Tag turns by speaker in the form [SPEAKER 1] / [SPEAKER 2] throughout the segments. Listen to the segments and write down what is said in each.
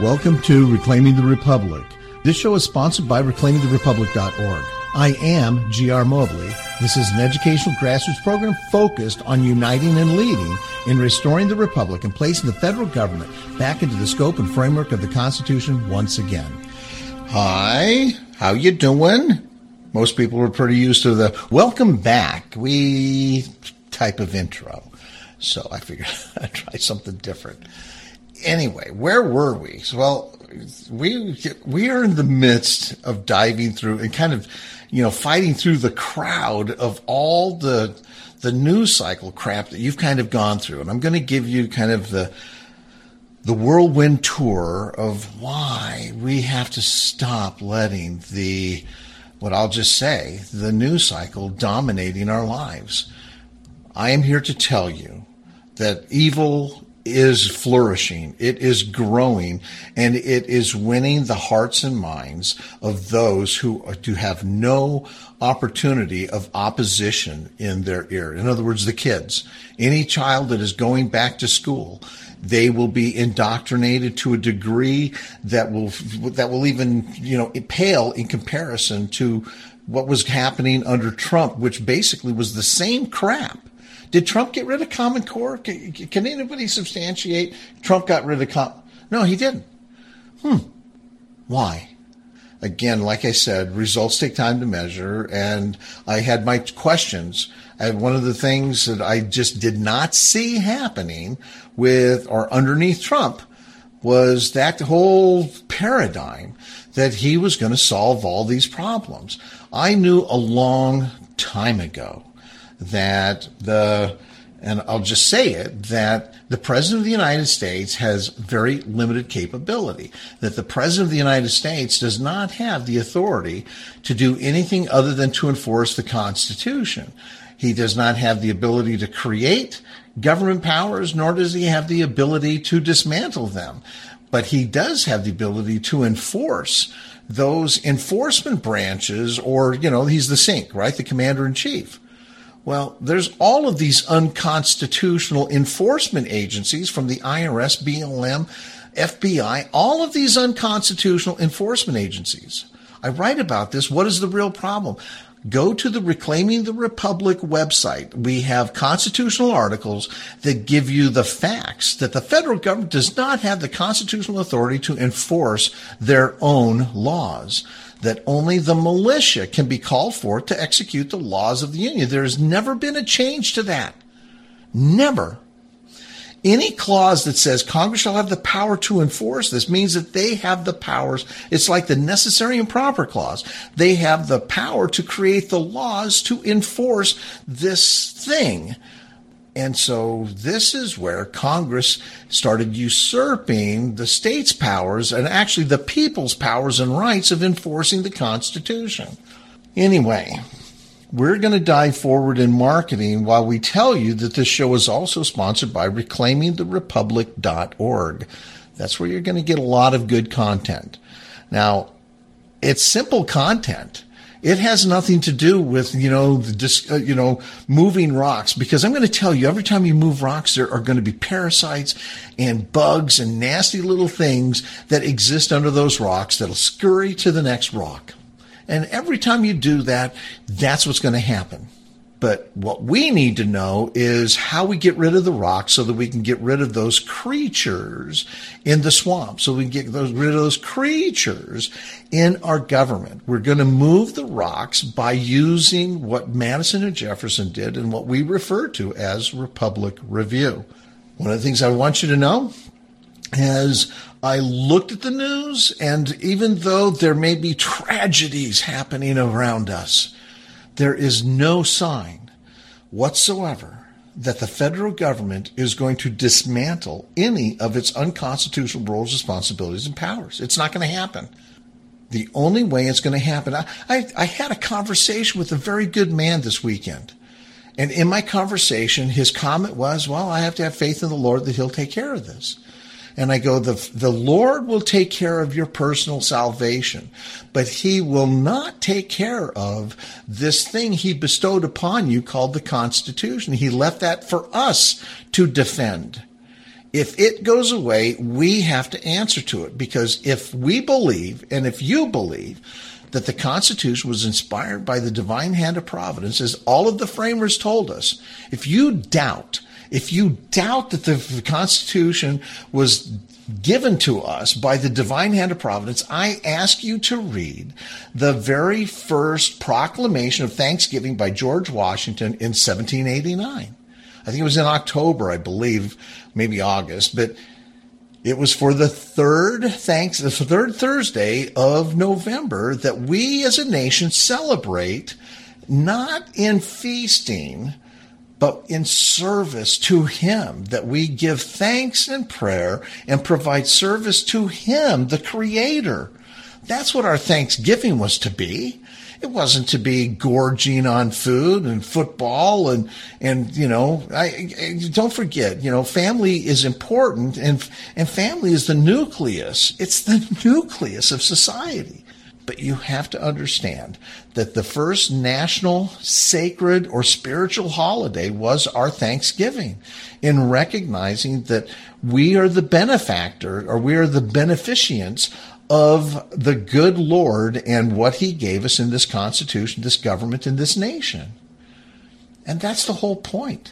[SPEAKER 1] Welcome to Reclaiming the Republic. This show is sponsored by reclaimingtherepublic.org. I am G.R. Mobley. This is an educational grassroots program focused on uniting and leading in restoring the Republic and placing the federal government back into the scope and framework of the Constitution once again. Hi, how you doing? Most people are pretty used to the welcome back type of intro. So I figured I'd try something different. Anyway, where were we? Well, we are in the midst of diving through and kind of, fighting through the crowd of all the news cycle crap that you've kind of gone through. And I'm going to give you kind of the whirlwind tour of why we have to stop letting the news cycle dominating our lives. I am here to tell you that evil is flourishing, it is growing, and it is winning the hearts and minds of those who have no opportunity of opposition in their ear. In other words, the kids. Any child that is going back to school, they will be indoctrinated to a degree that will even, pale in comparison to what was happening under Trump, which basically was the same crap. Did Trump get rid of Common Core? Can anybody substantiate Trump got rid of No, he didn't. Why? Again, like I said, results take time to measure, and I had my questions. One of the things that I just did not see happening with or underneath Trump was that whole paradigm that he was going to solve all these problems. I knew a long time ago that the President of the United States has very limited capability, that the President of the United States does not have the authority to do anything other than to enforce the Constitution. He does not have the ability to create government powers, nor does he have the ability to dismantle them. But he does have the ability to enforce those enforcement branches, or, he's the SINC, right? The Commander-in-Chief. Well, there's all of these unconstitutional enforcement agencies from the IRS, BLM, FBI, all of these unconstitutional enforcement agencies. I write about this. What is the real problem? Go to the Reclaiming the Republic website. We have constitutional articles that give you the facts that the federal government does not have the constitutional authority to enforce their own laws, that only the militia can be called for to execute the laws of the Union. There has never been a change to that. Never. Any clause that says Congress shall have the power to enforce this means that they have the powers. It's like the necessary and proper clause. They have the power to create the laws to enforce this thing. And so this is where Congress started usurping the state's powers and actually the people's powers and rights of enforcing the Constitution. Anyway, we're going to dive forward in marketing while we tell you that this show is also sponsored by reclaimingtherepublic.org. That's where you're going to get a lot of good content. Now, it's simple content. It has nothing to do with, moving rocks, because I'm going to tell you, every time you move rocks, there are going to be parasites and bugs and nasty little things that exist under those rocks that'll scurry to the next rock. And every time you do that, that's what's going to happen. But what we need to know is how we get rid of the rocks so that we can get rid of those creatures in the swamp, so we can get rid of those creatures in our government. We're going to move the rocks by using what Madison and Jefferson did and what we refer to as Republic Review. One of the things I want you to know is I looked at the news, and even though there may be tragedies happening around us, there is no sign whatsoever that the federal government is going to dismantle any of its unconstitutional roles, responsibilities, and powers. It's not going to happen. The only way it's going to happen, I had a conversation with a very good man this weekend. And in my conversation, his comment was, well, I have to have faith in the Lord that he'll take care of this. And I go, the Lord will take care of your personal salvation, but he will not take care of this thing he bestowed upon you called the Constitution. He left that for us to defend. If it goes away, we have to answer to it, because if we believe, and if you believe, that the Constitution was inspired by the divine hand of providence, as all of the framers told us, if you doubt that the Constitution was given to us by the divine hand of providence, I ask you to read the very first proclamation of Thanksgiving by George Washington in 1789. I think it was in October, I believe, maybe August, but it was for the third Thursday of November that we as a nation celebrate, not in feasting, but in service to Him, that we give thanks and prayer and provide service to Him, the Creator. That's what our Thanksgiving was to be. It wasn't to be gorging on food and football and don't forget, family is important, and family is the nucleus. It's the nucleus of society. But you have to understand that the first national sacred or spiritual holiday was our Thanksgiving, in recognizing that we are the benefactor, or we are the beneficients of the good Lord and what He gave us in this Constitution, this government, and this nation. And that's the whole point.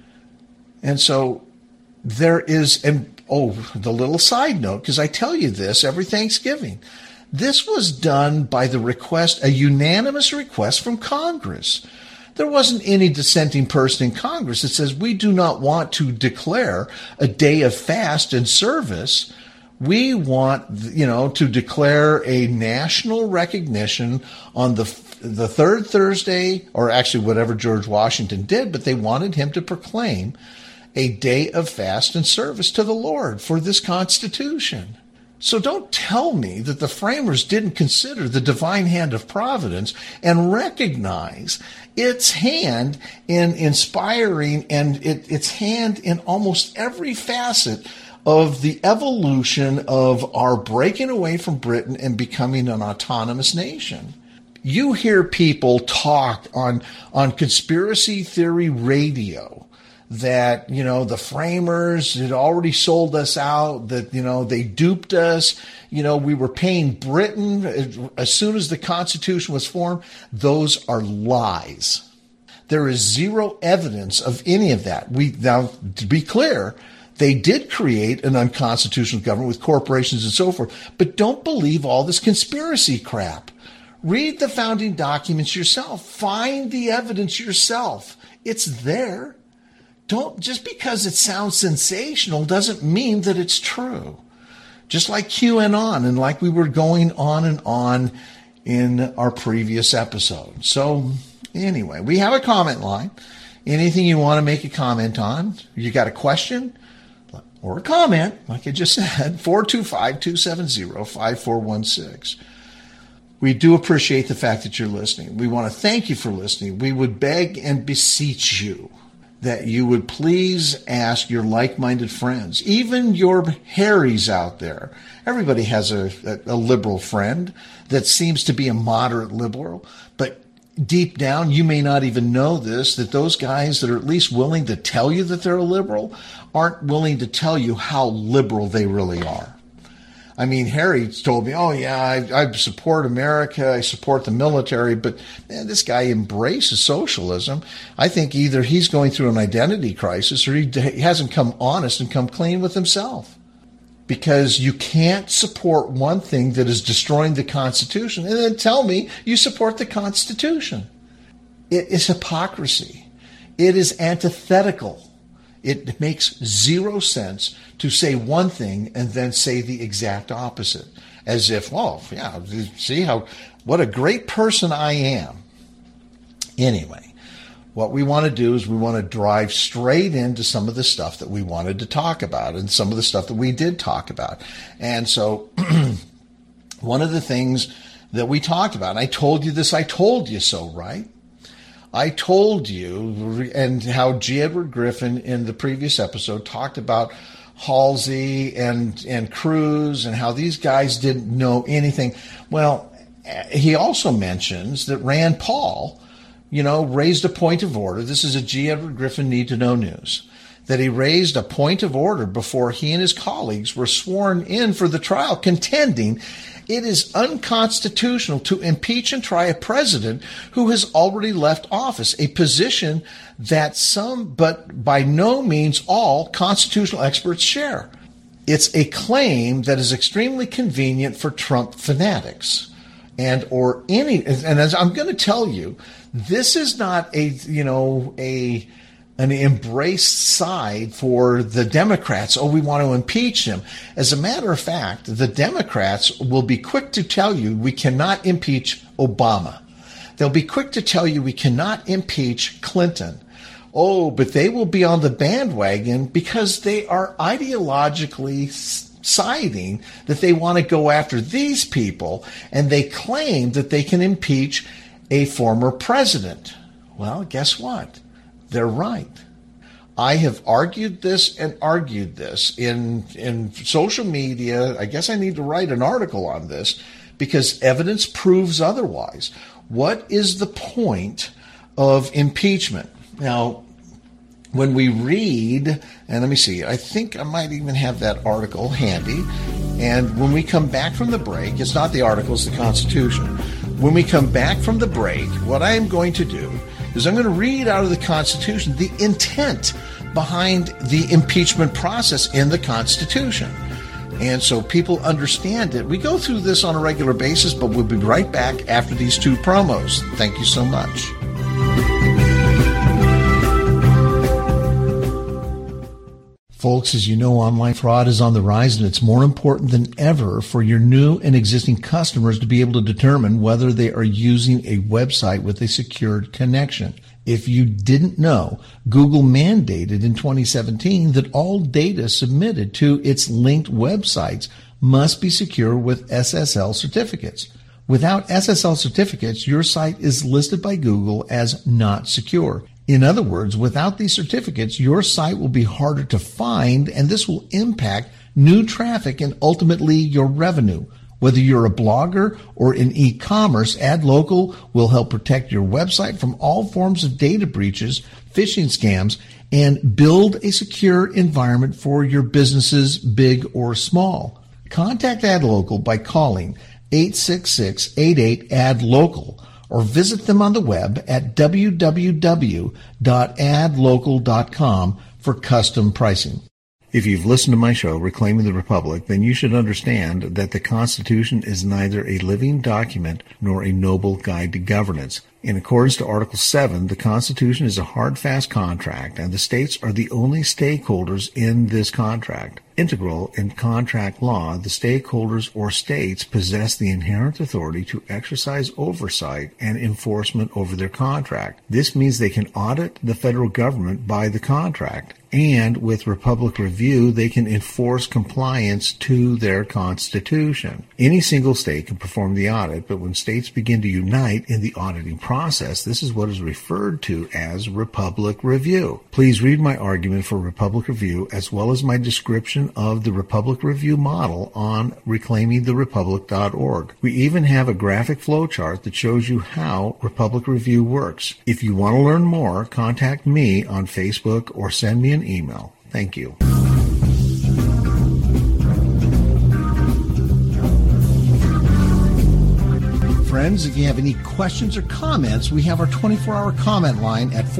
[SPEAKER 1] And so there is, the little side note, because I tell you this every Thanksgiving, this was done by a unanimous request from Congress. There wasn't any dissenting person in Congress that says we do not want to declare a day of fast and service. We want, to declare a national recognition on the third Thursday, or actually whatever George Washington did, but they wanted him to proclaim a day of fast and service to the Lord for this Constitution. So don't tell me that the framers didn't consider the divine hand of providence and recognize its hand in inspiring and its hand in almost every facet of the evolution of our breaking away from Britain and becoming an autonomous nation. You hear people talk on conspiracy theory radio that, the framers had already sold us out, that, they duped us, we were paying Britain as soon as the Constitution was formed. Those are lies. There is zero evidence of any of that. Now, to be clear, they did create an unconstitutional government with corporations and so forth, but don't believe all this conspiracy crap. Read the founding documents yourself. Find the evidence yourself. It's there. Just because it sounds sensational doesn't mean that it's true. Just like QAnon, and like we were going on and on in our previous episode. So anyway, we have a comment line. Anything you want to make a comment on? You got a question or a comment, like I just said, 425-270-5416. We do appreciate the fact that you're listening. We want to thank you for listening. We would beg and beseech you that you would please ask your like-minded friends, even your Harrys out there. Everybody has a liberal friend that seems to be a moderate liberal, but deep down, you may not even know this, that those guys that are at least willing to tell you that they're a liberal aren't willing to tell you how liberal they really are. I mean, Harry told me, oh, yeah, I support America, I support the military, but man, this guy embraces socialism. I think either he's going through an identity crisis or he hasn't come honest and come clean with himself. Because you can't support one thing that is destroying the Constitution and then tell me you support the Constitution. It is hypocrisy. It is antithetical. It makes zero sense to say one thing and then say the exact opposite. As if, well, yeah, see what a great person I am. Anyway, what we want to do is we want to drive straight into some of the stuff that we wanted to talk about and some of the stuff that we did talk about. And so one of the things that we talked about, and I told you this, I told you so, right? I told you, and how G. Edward Griffin in the previous episode talked about Halsey and Cruz and how these guys didn't know anything. Well, he also mentions that Rand Paul, raised a point of order. This is a G. Edward Griffin need-to-know news. that he raised a point of order before he and his colleagues were sworn in for the trial, contending it is unconstitutional to impeach and try a president who has already left office, a position that some, but by no means all, constitutional experts share. It's a claim that is extremely convenient for Trump fanatics. And as I'm going to tell you, this is not an embraced side for the Democrats. Oh, we want to impeach him. As a matter of fact, the Democrats will be quick to tell you we cannot impeach Obama. They'll be quick to tell you we cannot impeach Clinton. Oh, but they will be on the bandwagon because they are ideologically siding that they want to go after these people, and they claim that they can impeach a former president. Well, guess what? They're right. I have argued this in social media. I guess I need to write an article on this because evidence proves otherwise. What is the point of impeachment? Now, when we read, and let me see, I think I might even have that article handy. And when we come back from the break, it's not the article, it's the Constitution. When we come back from the break, what I am going to do is I'm going to read out of the Constitution the intent behind the impeachment process in the Constitution. And so people understand it. We go through this on a regular basis, but we'll be right back after these two promos. Thank you so much. Folks, as you know, online fraud is on the rise, and it's more important than ever for your new and existing customers to be able to determine whether they are using a website with a secured connection. If you didn't know, Google mandated in 2017 that all data submitted to its linked websites must be secure with SSL certificates. Without SSL certificates, your site is listed by Google as not secure. In other words, without these certificates, your site will be harder to find, and this will impact new traffic and ultimately your revenue. Whether you're a blogger or in e-commerce, AdLocal will help protect your website from all forms of data breaches, phishing scams, and build a secure environment for your businesses, big or small. Contact AdLocal by calling 866-88-ADLOCAL. Or visit them on the web at www.adlocal.com for custom pricing. If you've listened to my show, Reclaiming the Republic, then you should understand that the Constitution is neither a living document nor a noble guide to governance. In accordance to Article 7, the Constitution is a hard, fast contract, and the states are the only stakeholders in this contract. Integral in contract law, the stakeholders or states possess the inherent authority to exercise oversight and enforcement over their contract. This means they can audit the federal government by the contract, and with Republic Review, they can enforce compliance to their Constitution. Any single state can perform the audit, but when states begin to unite in the auditing process, this is what is referred to as Republic Review. Please read my argument for Republic Review as well as my description of the Republic Review model on reclaimingtherepublic.org. We even have a graphic flowchart that shows you how Republic Review works. If you want to learn more, contact me on Facebook or send me an email. Thank you. Friends, if you have any questions or comments, we have our 24-hour comment line at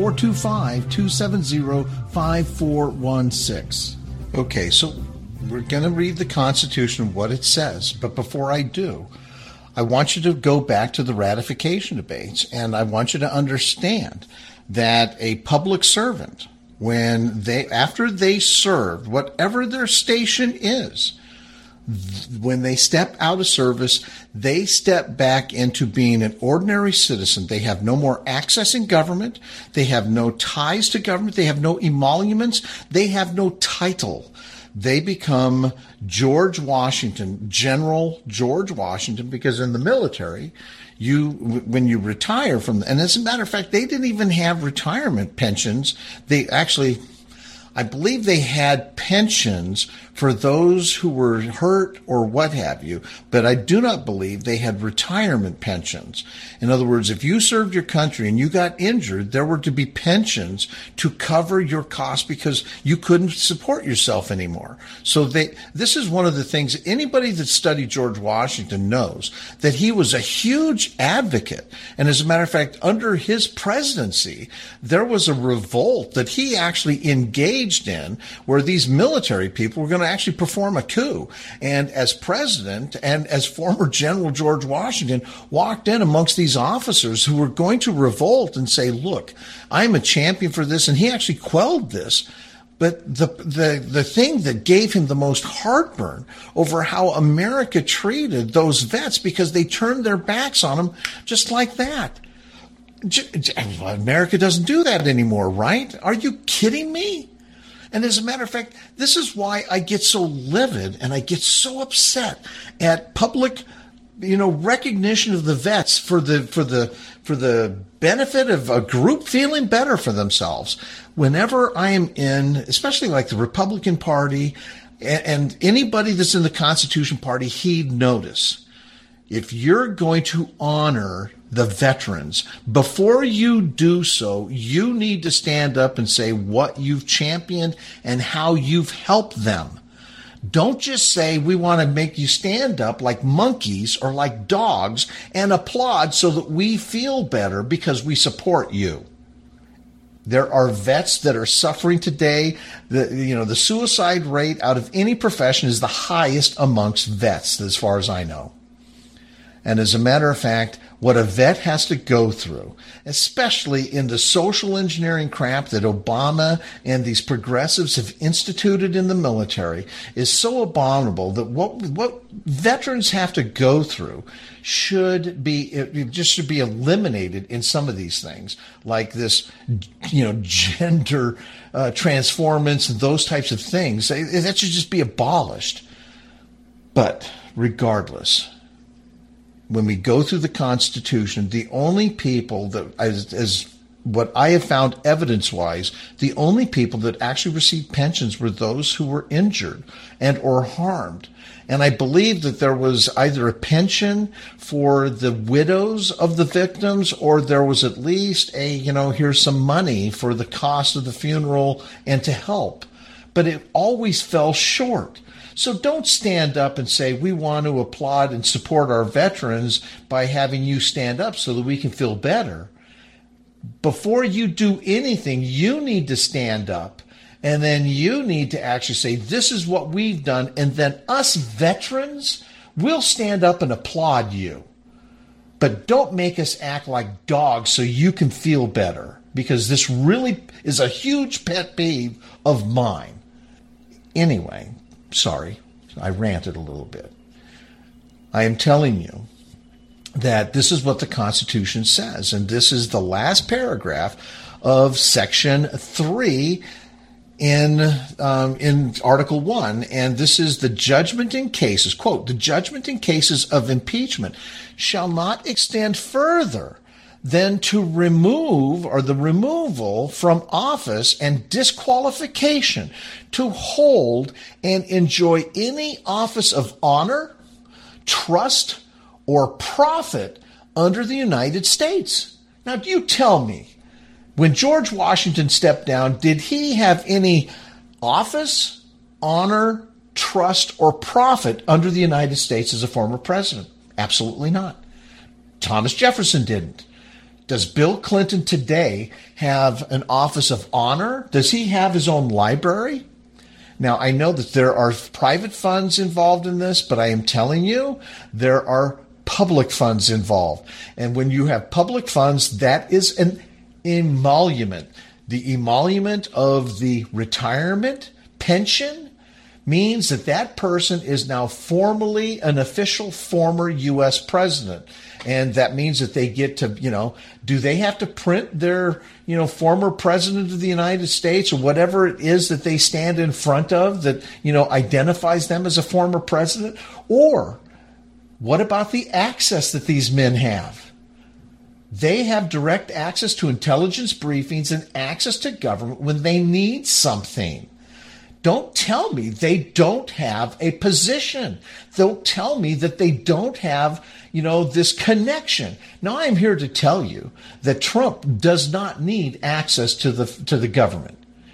[SPEAKER 1] 425-270-5416. Okay, so we're going to read the Constitution, what it says. But before I do, I want you to go back to the ratification debates, and I want you to understand that a public servant, after they served, whatever their station is, when they step out of service, they step back into being an ordinary citizen. They have no more access in government. They have no ties to government. They have no emoluments. They have no title. They become George Washington, General George Washington, because in the military, when you retire from, and as a matter of fact, they didn't even have retirement pensions. I I believe they had pensions for those who were hurt or what have you, but I do not believe they had retirement pensions. In other words, if you served your country and you got injured, there were to be pensions to cover your costs because you couldn't support yourself anymore. So this is one of the things, anybody that studied George Washington knows that he was a huge advocate. And as a matter of fact, under his presidency, there was a revolt that he actually engaged in where these military people were going to actually perform a coup. And as president and as former General George Washington walked in amongst these officers who were going to revolt and say, look, I'm a champion for this. And he actually quelled this. But the thing that gave him the most heartburn over how America treated those vets, because they turned their backs on them just like that. America doesn't do that anymore, right? Are you kidding me? And as a matter of fact, this is why I get so livid and I get so upset at public, recognition of the vets for the benefit of a group feeling better for themselves. Whenever I am in, especially like the Republican Party and anybody that's in the Constitution Party, heed notice. If you're going to honor the veterans, before you do so, you need to stand up and say what you've championed and how you've helped them. Don't just say we want to make you stand up like monkeys or like dogs and applaud so that we feel better because we support you. There are vets that are suffering today. The suicide rate out of any profession is the highest amongst vets, as far as I know. And as a matter of fact, what a vet has to go through, especially in the social engineering crap that Obama and these progressives have instituted in the military, is so abominable that what veterans have to go through should be eliminated in some of these things, like this, gender transformance and those types of things. That should just be abolished. But regardless, when we go through the Constitution, the only people that, as what I have found evidence-wise, the only people that actually received pensions were those who were injured and or harmed. And I believe that there was either a pension for the widows of the victims, or there was at least here's some money for the cost of the funeral and to help. But it always fell short. So don't stand up and say, we want to applaud and support our veterans by having you stand up so that we can feel better. Before you do anything, you need to stand up, and then you need to actually say, this is what we've done, and then us veterans will stand up and applaud you. But don't make us act like dogs so you can feel better, because this really is a huge pet peeve of mine. Anyway, sorry, I ranted a little bit. I am telling you that this is what the Constitution says, and this is the last paragraph of Section 3 in Article 1, and this is the judgment in cases, quote, the judgment in cases of impeachment shall not extend further than to remove, or the removal from office and disqualification to hold and enjoy any office of honor, trust, or profit under the United States. Now, do you tell me, when George Washington stepped down, did he have any office, honor, trust, or profit under the United States as a former president? Absolutely not. Thomas Jefferson didn't. Does Bill Clinton today have an office of honor? Does he have his own library? Now, I know that there are private funds involved in this, but I am telling you, there are public funds involved. And when you have public funds, that is an emolument. The emolument of the retirement pension means that that person is now formally an official former U.S. president. And that means that they get to, do they have to print their, former president of the United States or whatever it is that they stand in front of that, identifies them as a former president? Or what about the access that these men have? They have direct access to intelligence briefings and access to government when they need something. Don't tell me they don't have a position. Don't tell me that they don't have, this connection. Now, I'm here to tell you that Trump does not need access to the government.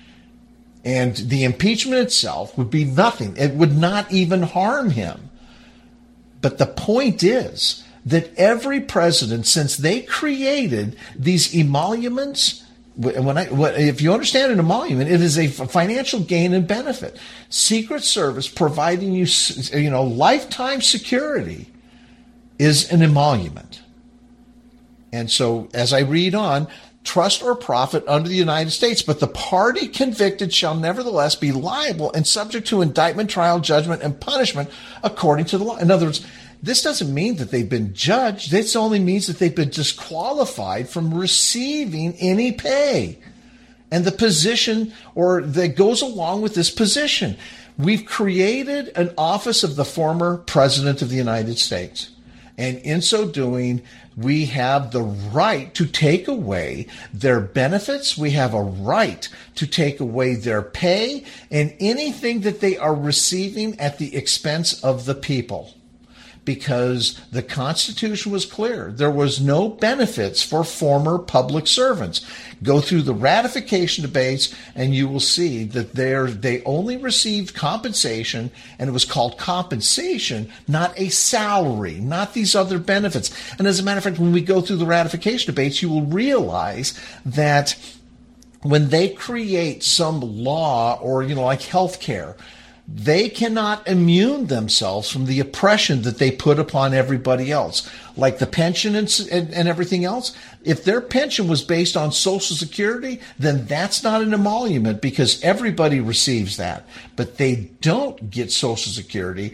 [SPEAKER 1] And the impeachment itself would be nothing. It would not even harm him. But the point is that every president, since they created these emoluments, if you understand an emolument, it is a financial gain and benefit. Secret Service providing you, lifetime security is an emolument. And so, as I read on, trust or profit under the United States, but the party convicted shall nevertheless be liable and subject to indictment, trial, judgment, and punishment according to the law. In other words, this doesn't mean that they've been judged. This only means that they've been disqualified from receiving any pay and the position or that goes along with this position. We've created an office of the former president of the United States. And in so doing, we have the right to take away their benefits. We have a right to take away their pay and anything that they are receiving at the expense of the people. Because the Constitution was clear. There was no benefits for former public servants. Go through the ratification debates and you will see that they only received compensation, and it was called compensation, not a salary, not these other benefits. And as a matter of fact, when we go through the ratification debates, you will realize that when they create some law or, like health care, they cannot immune themselves from the oppression that they put upon everybody else, like the pension and everything else. If their pension was based on Social Security, then that's not an emolument because everybody receives that. But they don't get Social Security.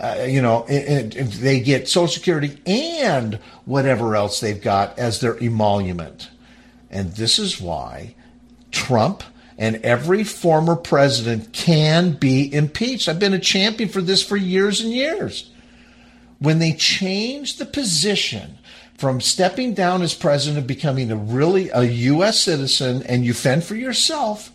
[SPEAKER 1] They get Social Security and whatever else they've got as their emolument. And this is why Trump and every former president can be impeached. I've been a champion for this for years and years. When they change the position from stepping down as president and becoming a U.S. citizen and you fend for yourself,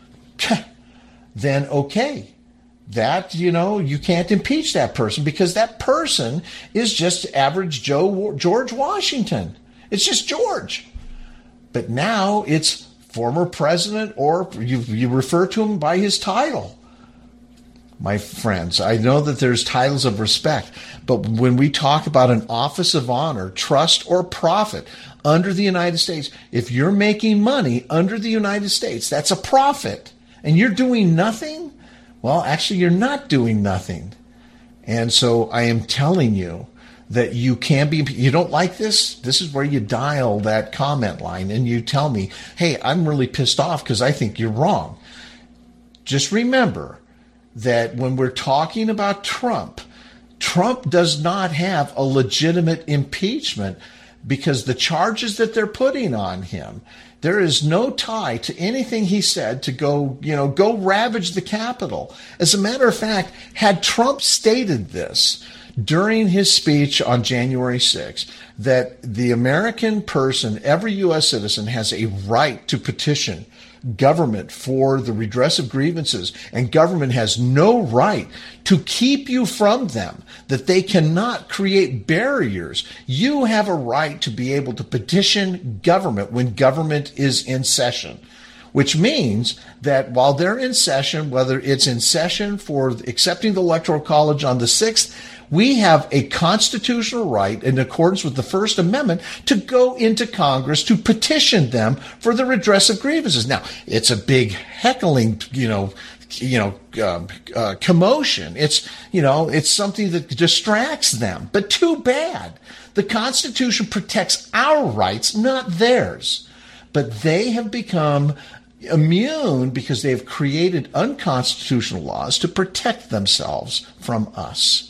[SPEAKER 1] then okay. That, you can't impeach that person because that person is just average George Washington. It's just George. But now it's former president, or you refer to him by his title. My friends, I know that there's titles of respect, but when we talk about an office of honor, trust, or profit under the United States, if you're making money under the United States, that's a profit, and you're doing nothing, well, actually, you're not doing nothing. And so I am telling you that you don't like this? This is where you dial that comment line and you tell me, hey, I'm really pissed off because I think you're wrong. Just remember that when we're talking about Trump does not have a legitimate impeachment because the charges that they're putting on him, there is no tie to anything he said to go ravage the Capitol. As a matter of fact, had Trump stated this during his speech on January 6th, that the American person, every U.S. citizen, has a right to petition government for the redress of grievances, and government has no right to keep you from them, that they cannot create barriers. You have a right to be able to petition government when government is in session, which means that while they're in session, whether it's in session for accepting the Electoral College on the 6th, we have a constitutional right in accordance with the First Amendment to go into Congress to petition them for the redress of grievances. Now, it's a big heckling, commotion. It's something that distracts them, but too bad. The Constitution protects our rights, not theirs, but they have become immune because they have created unconstitutional laws to protect themselves from us.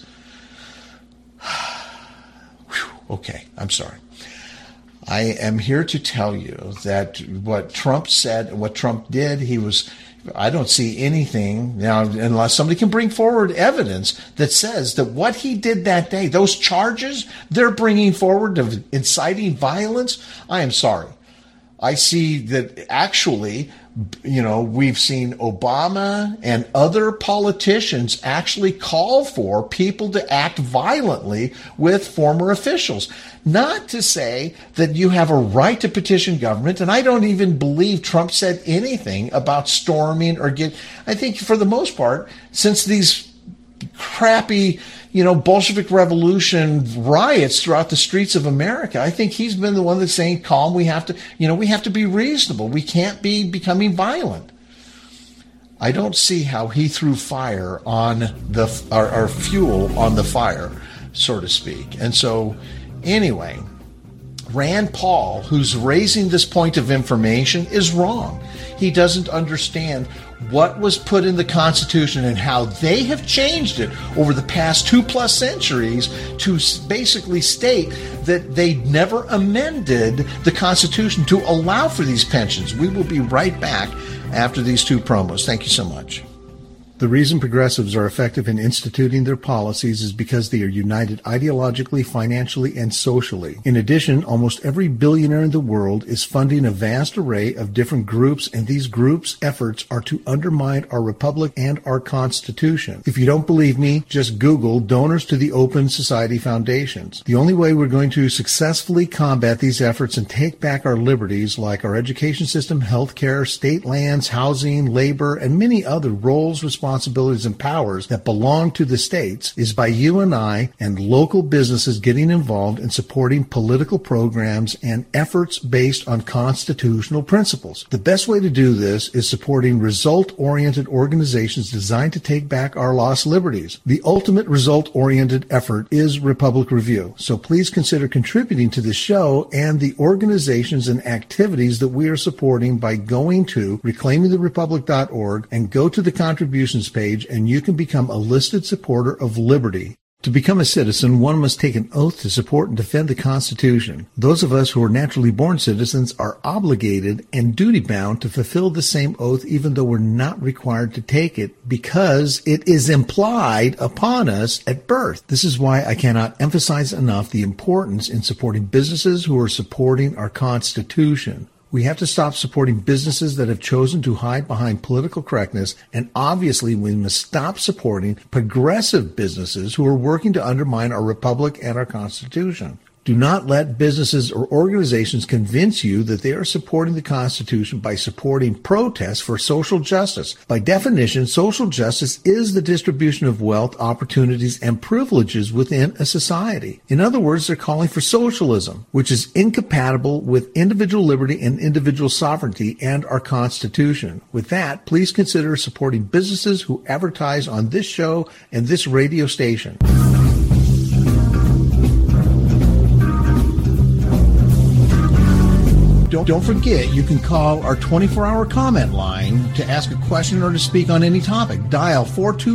[SPEAKER 1] Okay, I'm sorry. I am here to tell you that what Trump said, what Trump did, I don't see anything now, unless somebody can bring forward evidence that says that what he did that day, those charges they're bringing forward of inciting violence, I am sorry. I see that actually, we've seen Obama and other politicians actually call for people to act violently with former officials. Not to say that you have a right to petition government, and I don't even believe Trump said anything about storming or I think for the most part, since these crappy, Bolshevik Revolution riots throughout the streets of America, I think he's been the one that's saying, calm, we have to be reasonable. We can't be becoming violent. I don't see how he threw fire on or fuel on the fire, so to speak. And so, anyway, Rand Paul, who's raising this point of information, is wrong. He doesn't understand what was put in the Constitution and how they have changed it over the past 2+ centuries to basically state that they never amended the Constitution to allow for these pensions. We will be right back after these 2 promos. Thank you so much. The reason progressives are effective in instituting their policies is because they are united ideologically, financially, and socially. In addition, almost every billionaire in the world is funding a vast array of different groups, and these groups' efforts are to undermine our republic and our Constitution. If you don't believe me, just Google donors to the Open Society Foundations. The only way we're going to successfully combat these efforts and take back our liberties, like our education system, healthcare, state lands, housing, labor, and many other roles, responsibilities, and powers that belong to the states, is by you and I and local businesses getting involved in supporting political programs and efforts based on constitutional principles. The best way to do this is supporting result-oriented organizations designed to take back our lost liberties. The ultimate result-oriented effort is Republic Review, so please consider contributing to this show and the organizations and activities that we are supporting by going to reclaimingtherepublic.org and go to the contributions page, and you can become a listed supporter of liberty. To become a citizen, one must take an oath to support and defend the Constitution. Those of us who are naturally born citizens are obligated and duty-bound to fulfill the same oath, even though we're not required to take it, because it is implied upon us at birth. This is why I cannot emphasize enough the importance in supporting businesses who are supporting our Constitution. We have to stop supporting businesses that have chosen to hide behind political correctness, and obviously we must stop supporting progressive businesses who are working to undermine our republic and our Constitution. Do not let businesses or organizations convince you that they are supporting the Constitution by supporting protests for social justice. By definition, social justice is the distribution of wealth, opportunities, and privileges within a society. In other words, they're calling for socialism, which is incompatible with individual liberty and individual sovereignty and our Constitution. With that, please consider supporting businesses who advertise on this show and this radio station. Don't forget, you can call our 24-hour comment line to ask a question or to speak on any topic. Dial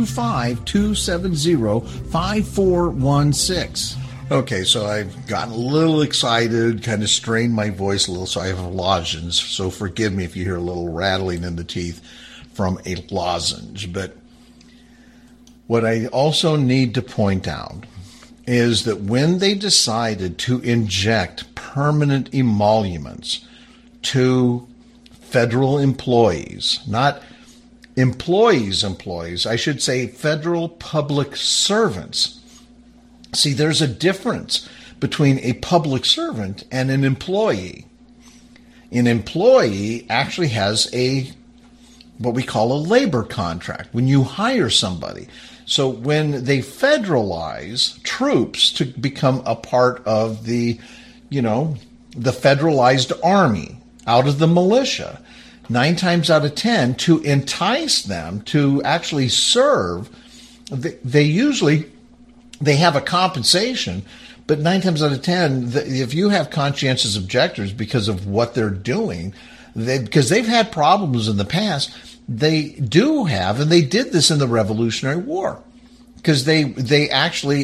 [SPEAKER 1] 425-270-5416. Okay, so I've gotten a little excited, kind of strained my voice a little, so I have a lozenge. So forgive me if you hear a little rattling in the teeth from a lozenge. But what I also need to point out is that when they decided to inject permanent emoluments to federal employees, not employees, I should say federal public servants. See, there's a difference between a public servant and an employee. An employee actually has what we call a labor contract when you hire somebody. So when they federalize troops to become a part of the federalized army out of the militia, 9 times out of 10, to entice them to actually serve, they have a compensation, but 9 times out of 10, if you have conscientious objectors because of what they're doing, because they've had problems in the past, they do have, and they did this in the Revolutionary War, because they actually,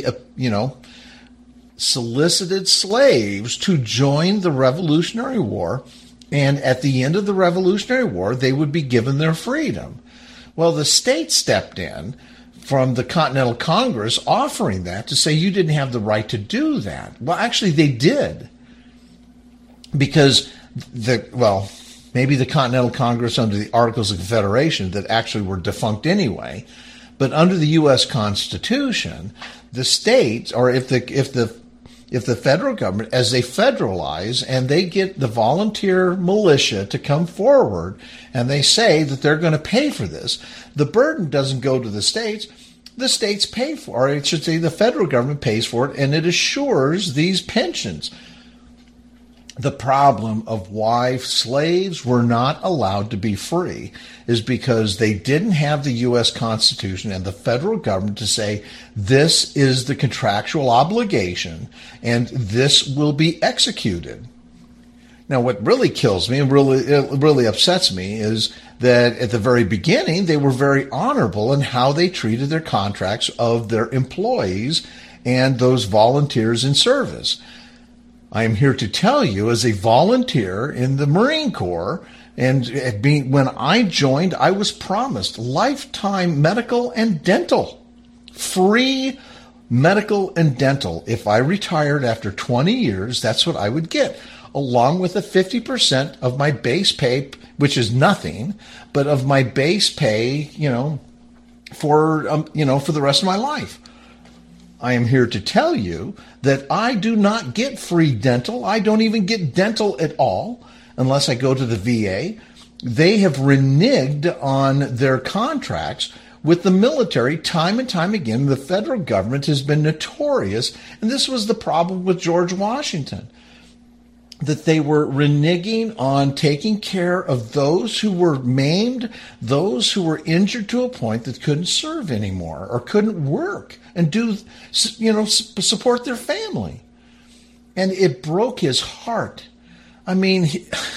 [SPEAKER 1] solicited slaves to join the Revolutionary War, and at the end of the Revolutionary War, they would be given their freedom. Well, the state stepped in from the Continental Congress offering that to say you didn't have the right to do that. Well, actually, they did, because maybe the Continental Congress under the Articles of Confederation that actually were defunct anyway, but under the U.S. Constitution, the states, or if the federal government, as they federalize and they get the volunteer militia to come forward and they say that they're going to pay for this, the burden doesn't go to the states. The states pay for it, or I should say the federal government pays for it, and it assures these pensions. The problem of why slaves were not allowed to be free is because they didn't have the U.S. Constitution and the federal government to say, this is the contractual obligation and this will be executed. Now, what really kills me and really upsets me is that at the very beginning, they were very honorable in how they treated their contracts of their employees and those volunteers in service. I am here to tell you, as a volunteer in the Marine Corps, and when I joined, I was promised lifetime medical and dental, free medical and dental. If I retired after 20 years, that's what I would get, along with a 50% of my base pay, which is nothing, but of my base pay, for the rest of my life. I am here to tell you that I do not get free dental. I don't even get dental at all unless I go to the VA. They have reneged on their contracts with the military time and time again. The federal government has been notorious, and this was the problem with George Washington, that they were reneging on taking care of those who were maimed, those who were injured to a point that couldn't serve anymore or couldn't work and support their family. And it broke his heart. I mean,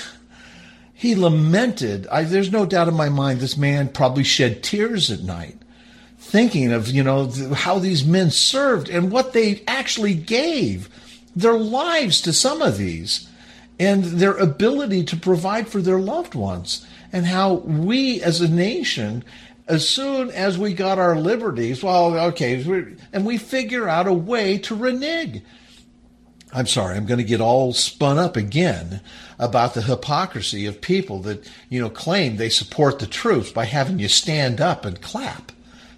[SPEAKER 1] he lamented. There's no doubt in my mind this man probably shed tears at night thinking of, how these men served and what they actually gave, their lives to some of these, and their ability to provide for their loved ones, and how we as a nation, as soon as we got our liberties, and we figure out a way to renege. I'm sorry, I'm going to get all spun up again about the hypocrisy of people that, claim they support the troops by having you stand up and clap.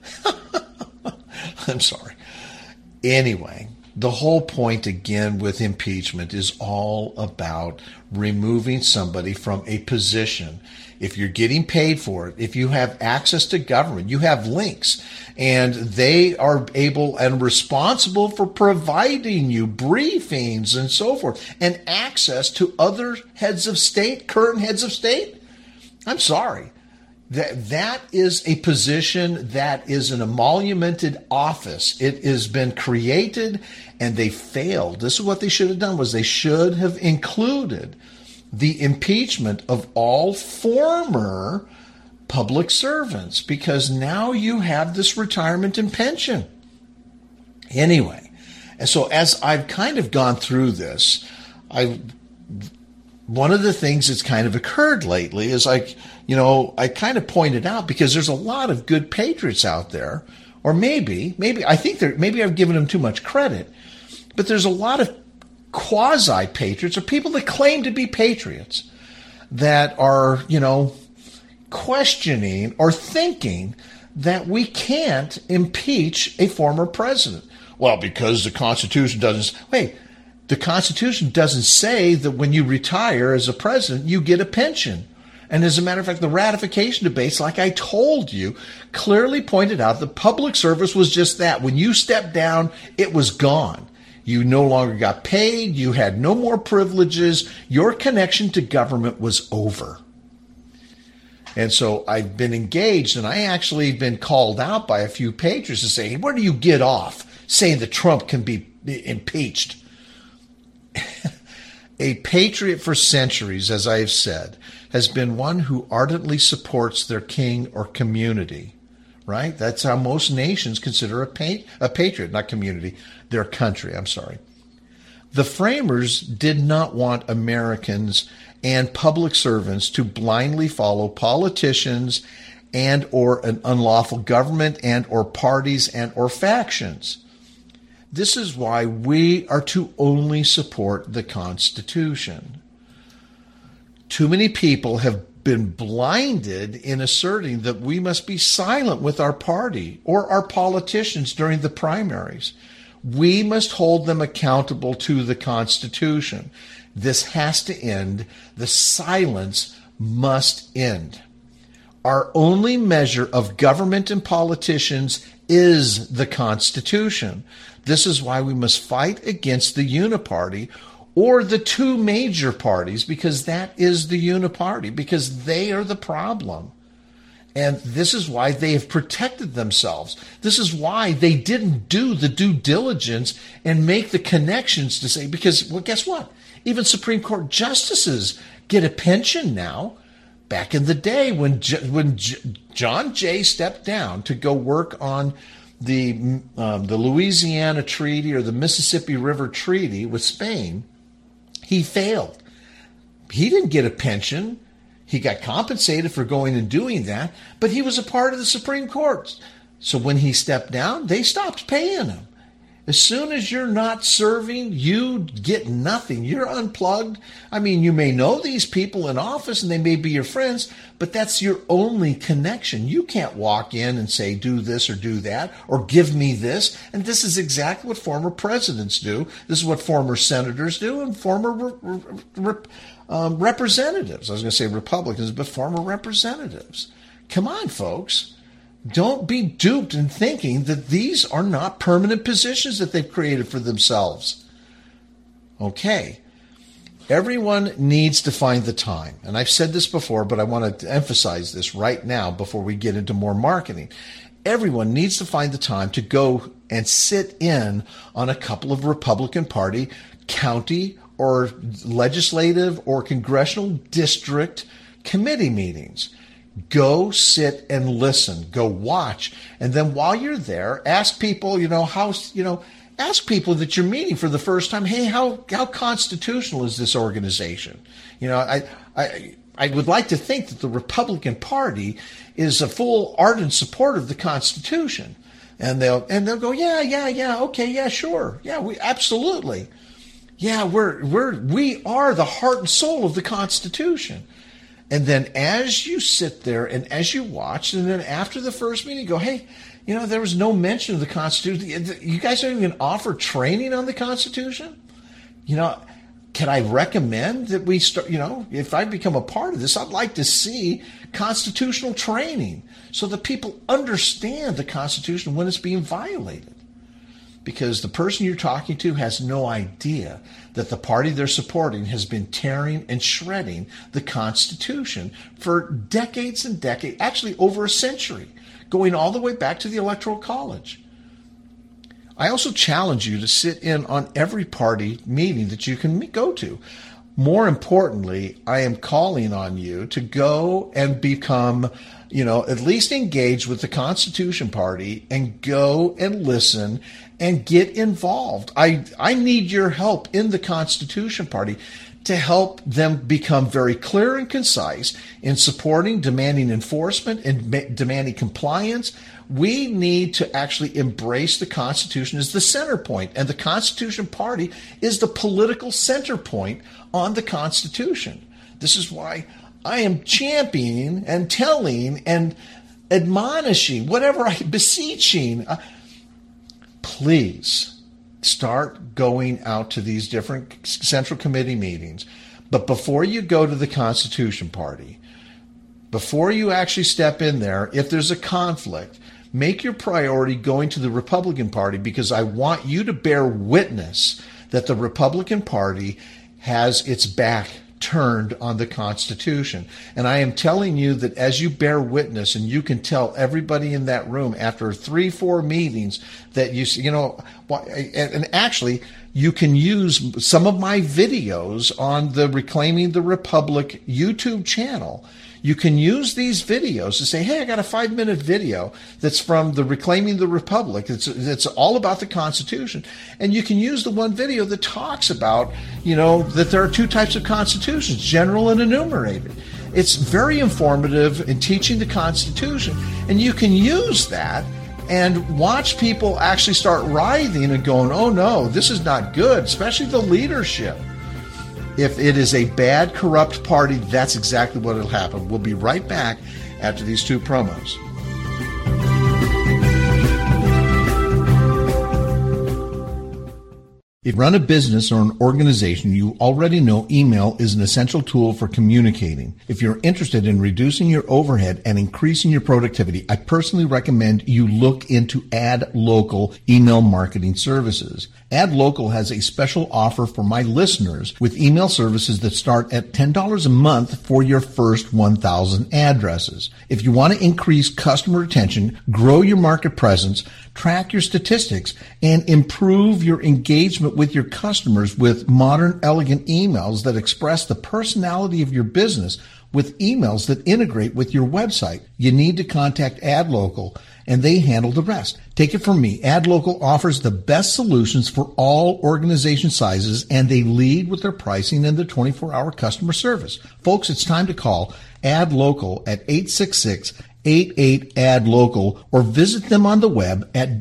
[SPEAKER 1] I'm sorry. Anyway, the whole point again with impeachment is all about removing somebody from a position. If you're getting paid for it, if you have access to government, you have links, and they are able and responsible for providing you briefings and so forth, and access to other heads of state, current heads of state. I'm sorry. That is a position that is an emolumented office. It has been created and they failed. This is what they should have done, was they should have included the impeachment of all former public servants, because now you have this retirement and pension. Anyway, and so as I've kind of gone through this, one of the things that's kind of occurred lately is I kind of pointed out, because there's a lot of good patriots out there, or maybe I've given them too much credit, but there's a lot of quasi-patriots, or people that claim to be patriots, that are, questioning or thinking that we can't impeach a former president. Well, because the Constitution doesn't. Wait. The Constitution doesn't say that when you retire as a president, you get a pension. And as a matter of fact, the ratification debates, like I told you, clearly pointed out that public service was just that. When you stepped down, it was gone. You no longer got paid. You had no more privileges. Your connection to government was over. And so I've been engaged, and I actually been called out by a few patriots to say, hey, where do you get off saying that Trump can be impeached? A patriot for centuries, as I have said, has been one who ardently supports their king or community, right? That's how most nations consider a patriot, not community, their country, I'm sorry. The framers did not want Americans and public servants to blindly follow politicians and or an unlawful government and or parties and or factions. This is why we are to only support the Constitution. Too many people have been blinded in asserting that we must be silent with our party or our politicians during the primaries. We must hold them accountable to the Constitution. This has to end. The silence must end. Our only measure of government and politicians is the Constitution. This is why we must fight against the uniparty or the two major parties, because that is the uniparty, because they are the problem. And this is why they have protected themselves. This is why they didn't do the due diligence and make the connections to say, because, well, guess what? Even Supreme Court justices get a pension now. Back in the day when John Jay stepped down to go work on the Louisiana Treaty or the Mississippi River Treaty with Spain, he failed. He didn't get a pension. He got compensated for going and doing that, but he was a part of the Supreme Court. So when he stepped down, they stopped paying him. As soon as you're not serving, you get nothing. You're unplugged. I mean, you may know these people in office and they may be your friends, but that's your only connection. You can't walk in and say, do this or do that, or give me this. And this is exactly what former presidents do. This is what former senators do and former representatives. I was going to say Republicans, but former representatives. Come on, folks. Don't be duped in thinking that these are not permanent positions that they've created for themselves. Okay. Everyone needs to find the time. And I've said this before, but I want to emphasize this right now before we get into more marketing. Everyone needs to find the time to go and sit in on a couple of Republican Party county or legislative or congressional district committee meetings. Go sit and listen. Go watch. And then while you're there, ask people, ask people that you're meeting for the first time, hey, how constitutional is this organization? I would like to think that the Republican Party is a full ardent supporter of the Constitution. And they'll go, yeah, okay, yeah, sure. Yeah, we absolutely. Yeah, we are the heart and soul of the Constitution. And then as you sit there and as you watch, and then after the first meeting, go, hey, there was no mention of the Constitution. You guys don't even offer training on the Constitution? Can I recommend that we start, if I become a part of this, I'd like to see constitutional training so that people understand the Constitution when it's being violated. Because the person you're talking to has no idea that the party they're supporting has been tearing and shredding the Constitution for decades and decades, actually over a century, going all the way back to the Electoral College. I also challenge you to sit in on every party meeting that you can go to. More importantly, I am calling on you to go and become, at least engage with the Constitution Party and go and listen and get involved. I need your help in the Constitution Party to help them become very clear and concise in supporting, demanding enforcement, and demanding compliance. We need to actually embrace the Constitution as the center point, and the Constitution Party is the political center point on the Constitution. This is why I am championing and telling and admonishing, beseeching, please start going out to these different Central Committee meetings. But before you go to the Constitution Party, before you actually step in there, if there's a conflict, make your priority going to the Republican Party, because I want you to bear witness that the Republican Party has its back turned on the Constitution. And I am telling you that as you bear witness, and you can tell everybody in that room after 3-4 meetings that and actually you can use some of my videos on the Reclaiming the Republic YouTube channel. You can use these videos to say, hey, I got a 5-minute video that's from the Reclaiming the Republic. It's all about the Constitution. And you can use the one video that talks about, that there are two types of constitutions, general and enumerated. It's very informative in teaching the Constitution. And you can use that and watch people actually start writhing and going, oh no, this is not good, especially the leadership. If it is a bad, corrupt party, that's exactly what will happen. We'll be right back after these two promos. If you run a business or an organization, you already know email is an essential tool for communicating. If you're interested in reducing your overhead and increasing your productivity, I personally recommend you look into AdLocal email marketing services. AdLocal has a special offer for my listeners with email services that start at $10 a month for your first 1,000 addresses. If you want to increase customer retention, grow your market presence, track your statistics, and improve your engagement with your customers with modern, elegant emails that express the personality of your business with emails that integrate with your website, you need to contact AdLocal, and they handle the rest. Take it from me. AdLocal offers the best solutions for all organization sizes, and they lead with their pricing and their 24-hour customer service. Folks, it's time to call AdLocal at 866-88-ADLOCAL or visit them on the web at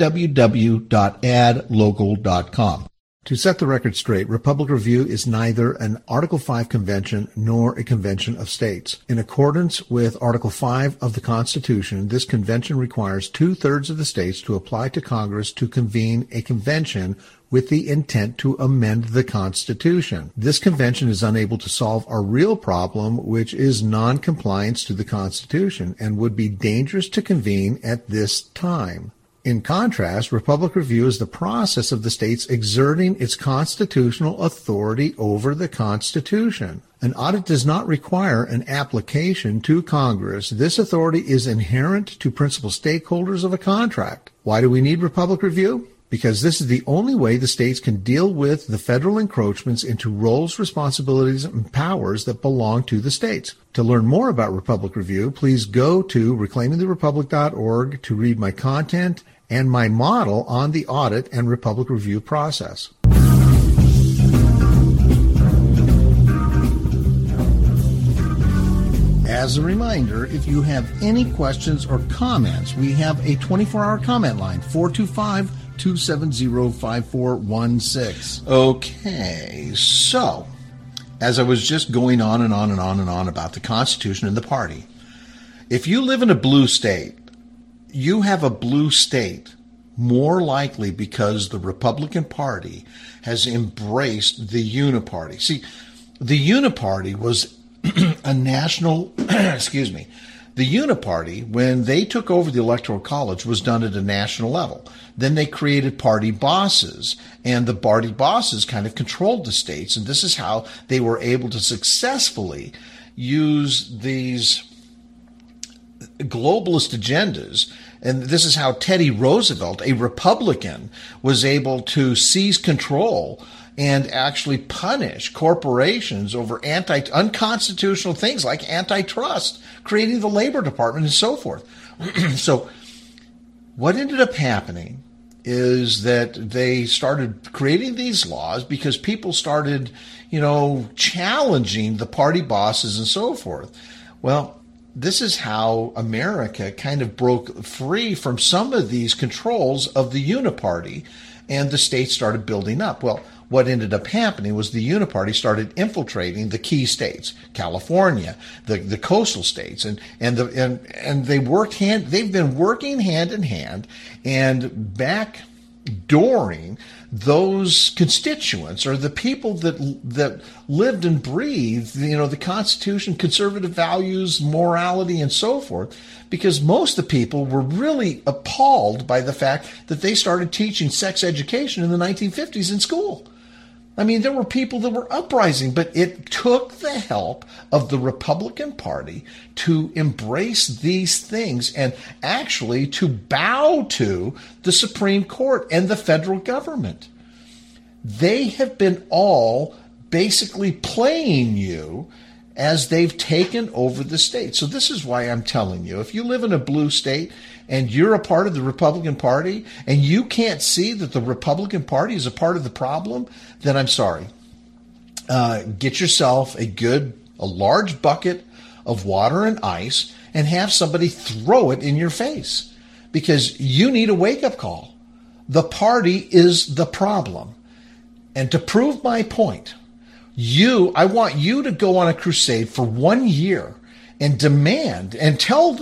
[SPEAKER 1] www.adlocal.com. To set the record straight, Republic Review is neither an Article 5 convention nor a convention of states. In accordance with Article 5 of the Constitution, this convention requires 2/3 of the states to apply to Congress to convene a convention with the intent to amend the Constitution. This convention is unable to solve our real problem, which is non-compliance to the Constitution, and would be dangerous to convene at this time. In contrast, Republic Review is the process of the states exerting its constitutional authority over the Constitution. An audit does not require an application to Congress. This authority is inherent to principal stakeholders of a contract. Why do we need Republic Review? Because this is the only way the states can deal with the federal encroachments into roles, responsibilities, and powers that belong to the states. To learn more about Republic Review, please go to reclaimingtherepublic.org to read my content and my model on the audit and Republic Review process. As a reminder, if you have any questions or comments, we have a 24-hour comment line, 425-270-5416. Okay, so as I was just going on and on and on and on about the Constitution and the party, if you live in a blue state, you have a blue state more likely because the Republican Party has embraced the Uniparty. See, the Uniparty was a national, the Uniparty, when they took over the Electoral College, was done at a national level. Then they created party bosses, and the party bosses kind of controlled the states, and this is how they were able to successfully use these globalist agendas. And this is how Teddy Roosevelt, a Republican, was able to seize control and actually punish corporations over unconstitutional things like antitrust, creating the Labor Department and so forth. So what ended up happening is that they started creating these laws because people started, challenging the party bosses and so forth. Well, this is how America kind of broke free from some of these controls of the Uniparty, and the states started building up. Well, what ended up happening was the Uniparty started infiltrating the key states, California, the coastal states, and they've been working hand in hand and backdooring those constituents or the people that lived and breathed, the Constitution, conservative values, morality, and so forth, because most of the people were really appalled by the fact that they started teaching sex education in the 1950s in school. I mean, there were people that were uprising, but it took the help of the Republican Party to embrace these things and actually to bow to the Supreme Court and the federal government. They have been all basically playing you as they've taken over the state. So this is why I'm telling you, if you live in a blue state and you're a part of the Republican Party and you can't see that the Republican Party is a part of the problem, then I'm sorry. Get yourself a large bucket of water and ice and have somebody throw it in your face, because you need a wake-up call. The party is the problem. And to prove my point, I want you to go on a crusade for 1 year and demand and tell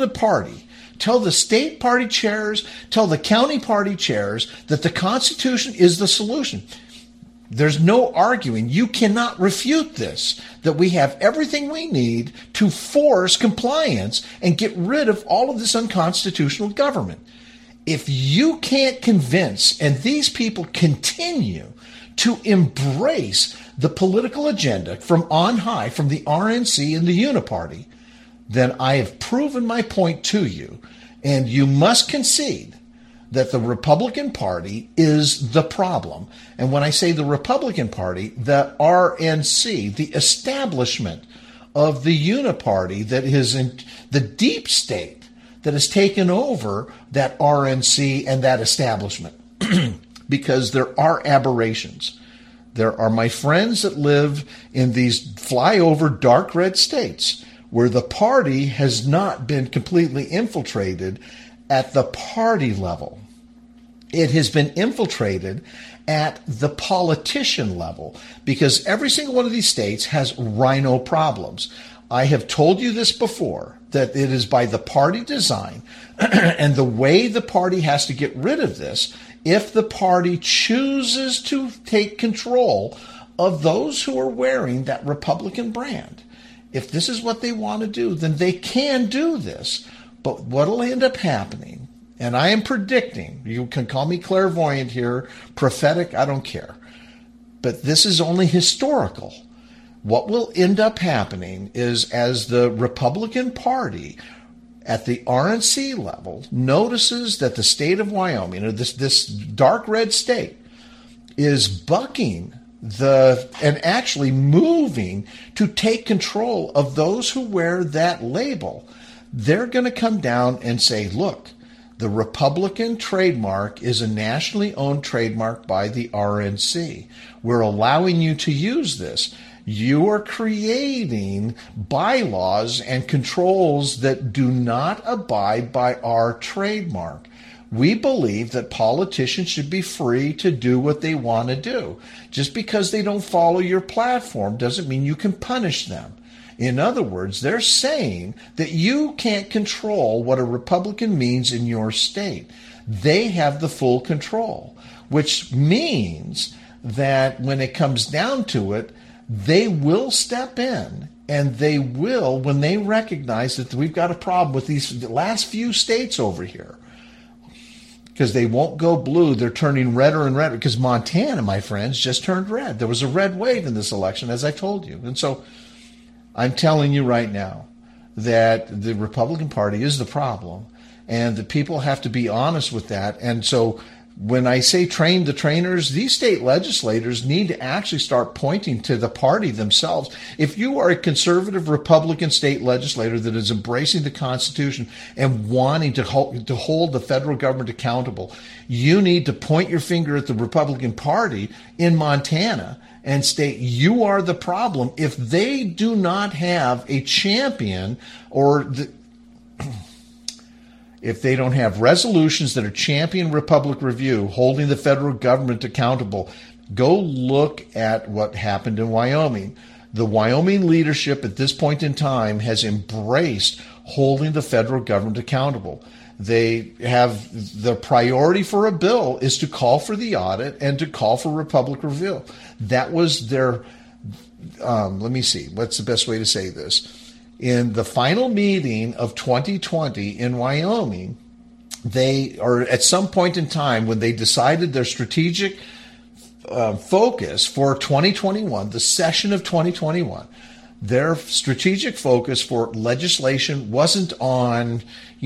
[SPEAKER 1] the state party chairs, tell the county party chairs that the Constitution is the solution. There's no arguing. You cannot refute this, that we have everything we need to force compliance and get rid of all of this unconstitutional government. If you can't convince, and these people continue to embrace the political agenda from on high, from the RNC and the Uniparty, then I have proven my point to you, and you must concede that the Republican Party is the problem. And when I say the Republican Party, the RNC, the establishment of the Uniparty that is in the deep state that has taken over that RNC and that establishment, because there are aberrations. There are my friends that live in these flyover dark red states where the party has not been completely infiltrated at the party level. It has been infiltrated at the politician level because every single one of these states has rhino problems. I have told you this before, that it is by the party design and the way the party has to get rid of this if the party chooses to take control of those who are wearing that Republican brand. If this is what they want to do, then they can do this. But what will end up happening, and I am predicting, you can call me clairvoyant here, prophetic, I don't care, but this is only historical. What will end up happening is as the Republican Party at the RNC level notices that the state of Wyoming, or this dark red state, is bucking and actually moving to take control of those who wear that label, they're going to come down and say, look, the Republican trademark is a nationally owned trademark by the RNC. We're allowing you to use this. You are creating bylaws and controls that do not abide by our trademark. We believe that politicians should be free to do what they want to do. Just because they don't follow your platform doesn't mean you can punish them. In other words, they're saying that you can't control what a Republican means in your state. They have the full control, which means that when it comes down to it, they will step in, and they will, when they recognize that we've got a problem with these last few states over here, because they won't go blue. They're turning redder and redder, because Montana, my friends, just turned red. There was a red wave in this election, as I told you. And so I'm telling you right now that the Republican Party is the problem, and the people have to be honest with that. And so when I say train the trainers, these state legislators need to actually start pointing to the party themselves. If you are a conservative Republican state legislator that is embracing the Constitution and wanting to hold the federal government accountable, you need to point your finger at the Republican Party in Montana and state you are the problem. If they do not have a champion, or if they don't have resolutions that are champion Republic review, holding the federal government accountable, go look at what happened in Wyoming. The Wyoming leadership at this point in time has embraced holding the federal government accountable. They have the priority for a bill is to call for the audit and to call for Republic review. That was their, let me see, what's the best way to say this? In the final meeting of 2020 in Wyoming, they are at some point in time when they decided their strategic focus for 2021, the session of 2021, their strategic focus for legislation wasn't on,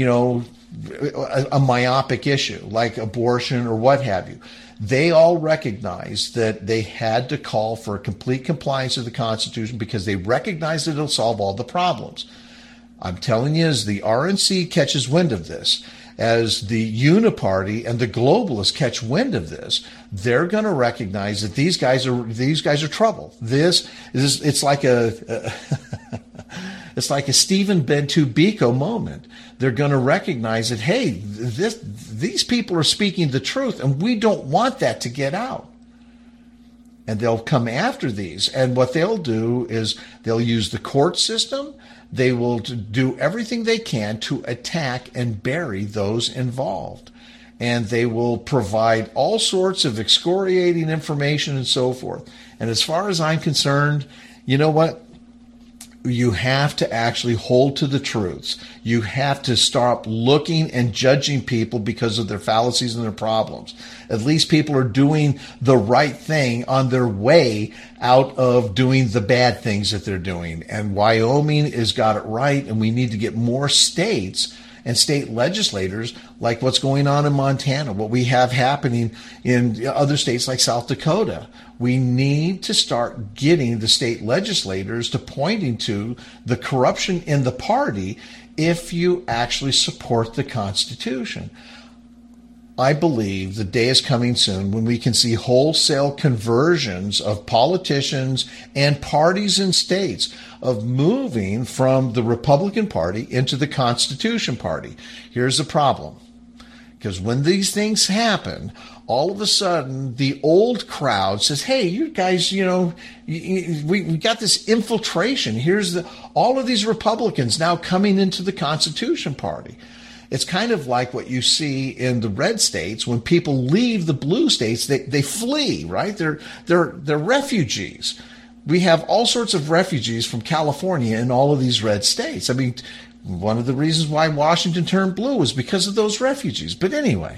[SPEAKER 1] a myopic issue like abortion or what have you. They all recognized that they had to call for a complete compliance with the Constitution because they recognized that it'll solve all the problems. I'm telling you, as the RNC catches wind of this, as the Uniparty and the globalists catch wind of this, they're going to recognize that these guys are trouble. It's like a it's like a Stephen Bentu Biko moment. They're going to recognize that, hey, these people are speaking the truth, and we don't want that to get out. and they'll come after these. And what they'll do is they'll use the court system. They will do everything they can to attack and bury those involved. And they will provide all sorts of excoriating information and so forth. And as far as I'm concerned, you know what? You have to actually hold to the truths. You have to stop looking and judging people because of their fallacies and their problems. At least people are doing the right thing on their way out of doing the bad things that they're doing. And Wyoming has got it right, and we need to get more states and state legislators like what's going on in Montana, what we have happening in other states like South Dakota. We need to start getting the state legislators to pointing to the corruption in the party if you actually support the Constitution. I believe the day is coming soon when we can see wholesale conversions of politicians and parties in states of moving from the Republican Party into the Constitution Party. Here's the problem. Because when these things happen, all of a sudden the old crowd says, hey, you guys, we got this infiltration. Here's all of these Republicans now coming into the Constitution Party. It's kind of like what you see in the red states when people leave the blue states, they flee, right? They're refugees. We have all sorts of refugees from California in all of these red states. I mean, one of the reasons why Washington turned blue was because of those refugees. But anyway,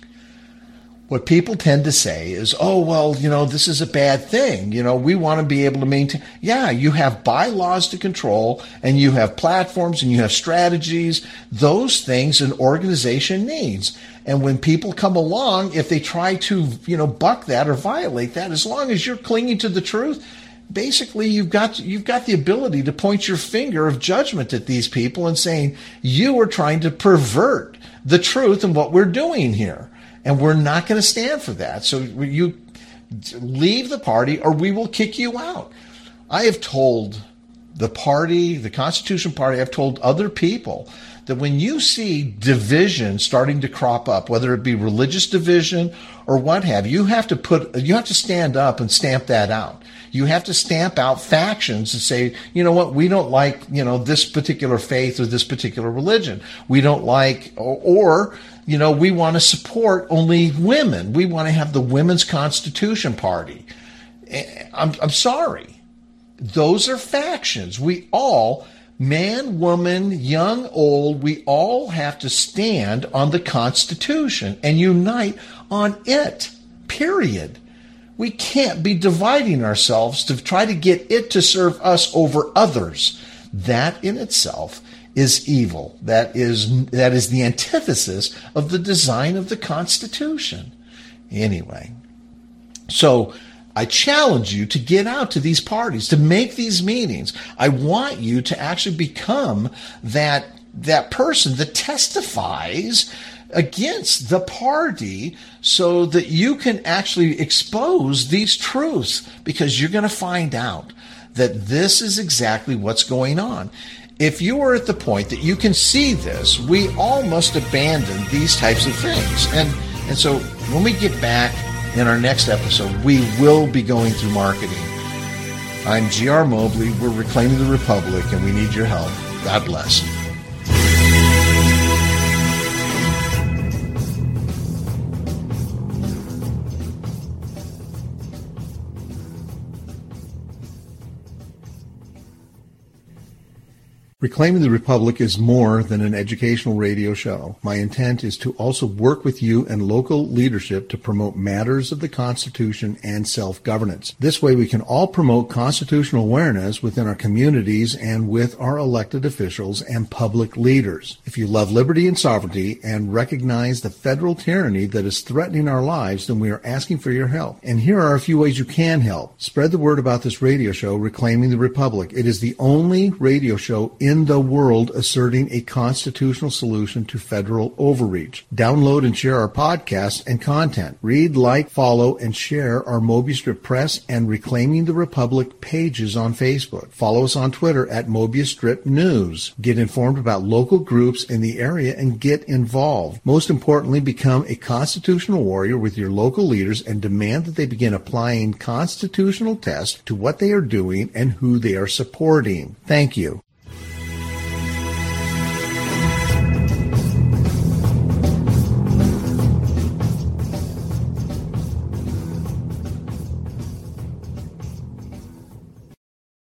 [SPEAKER 1] what people tend to say is, oh, well, this is a bad thing. We want to be able to maintain. Yeah, you have bylaws to control, and you have platforms, and you have strategies. Those things an organization needs. And when people come along, if they try to, buck that or violate that, as long as you're clinging to the truth, basically you've got the ability to point your finger of judgment at these people and saying, you are trying to pervert the truth and what we're doing here. And we're not going to stand for that. So you leave the party or we will kick you out. I have told the party, the Constitution Party, I've told other people that when you see division starting to crop up, whether it be religious division or what have you, you have to stand up and stamp that out. You have to stamp out factions and say, you know what, we don't like, this particular faith or this particular religion. We don't like, or we want to support only women. We want to have the Women's Constitution Party. I'm sorry. Those are factions. We all, man, woman, young, old, we all have to stand on the Constitution and unite on it, period. We can't be dividing ourselves to try to get it to serve us over others. That in itself is evil. That is the antithesis of the design of the Constitution. Anyway, so I challenge you to get out to these parties, to make these meetings. I want you to actually become that person that testifies against the party so that you can actually expose these truths, because you're going to find out that this is exactly what's going on. If you are at the point that you can see this, we all must abandon these types of things. And so when we get back in our next episode, we will be going through marketing. I'm G.R. Mobley. We're Reclaiming the Republic, and we need your help. God bless. Reclaiming the Republic is more than an educational radio show. My intent is to also work with you and local leadership to promote matters of the Constitution and self-governance. This way we can all promote constitutional awareness within our communities and with our elected officials and public leaders. If you love liberty and sovereignty and recognize the federal tyranny that is threatening our lives, then we are asking for your help. And here are a few ways you can help. Spread the word about this radio show, Reclaiming the Republic. It is the only radio show in in the world asserting a constitutional solution to federal overreach. Download and share our podcasts and content. Read, like, follow, and share our Mobius Strip Press and Reclaiming the Republic pages on Facebook. Follow us on Twitter at Mobius Strip News. Get informed about local groups in the area and get involved. Most importantly, become a constitutional warrior with your local leaders and demand that they begin applying constitutional tests to what they are doing and who they are supporting. Thank you.